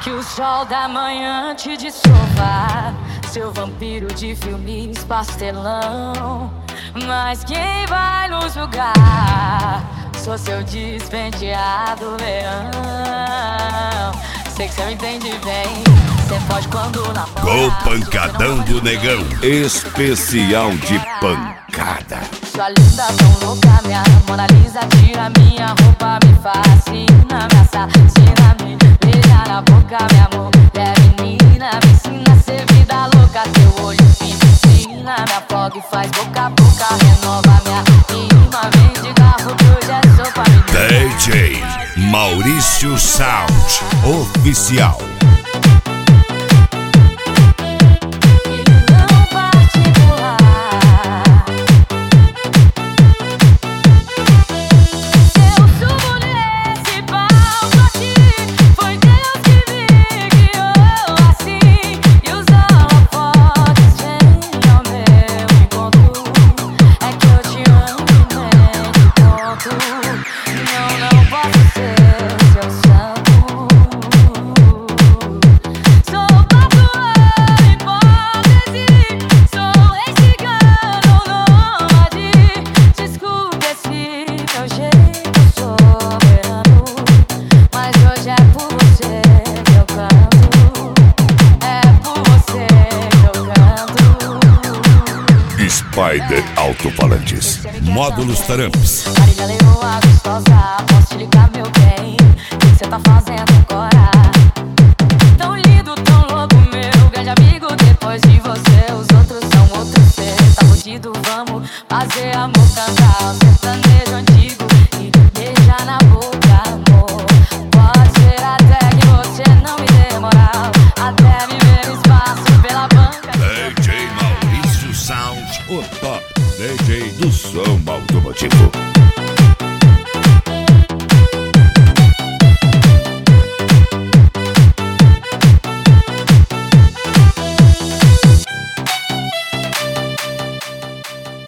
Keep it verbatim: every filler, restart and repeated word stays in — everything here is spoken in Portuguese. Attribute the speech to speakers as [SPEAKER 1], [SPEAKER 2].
[SPEAKER 1] Que o sol da manhã te desova, seu vampiro de filmes pastelão. Mas quem vai nos julgar? Sou seu despenteado leão. Sei que cê me entende bem, cê pode quando namora.
[SPEAKER 2] Com pancadão do negão, especial de pancada.
[SPEAKER 1] Sua linda tão louca, minha Mona Lisa, tira minha roupa, me fascina, me assassina, me beija na boca, minha mulher menina, me ensina a ser vida louca, teu olho me ensina, me afoga e faz boca a boca, renova minha rima, vem de carro que hoje é sopa, me
[SPEAKER 2] D J Maurício Sound Oficial. Spider Alto-Falantes, módulos Taramps.
[SPEAKER 1] Marília Leoa gostosa, posso te ligar, meu bem? O que cê tá fazendo agora? Tão lindo, tão louco, meu grande amigo. Depois de você, os outros são outros. Cê tá fudido, vamos fazer amor, cantar um sertanejo antigo e beijar na boca, amor. Pode ser até que você não me dê moral, até me ver espaço pela banca.
[SPEAKER 2] D J Maurício Sound, o top D J do som automotivo.